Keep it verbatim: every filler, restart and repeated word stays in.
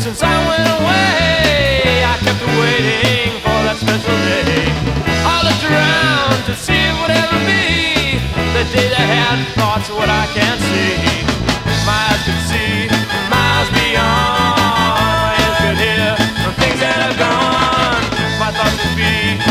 Since I went away, I kept waiting for that special day. I looked around to see if it would ever be the day that had thoughts of what I can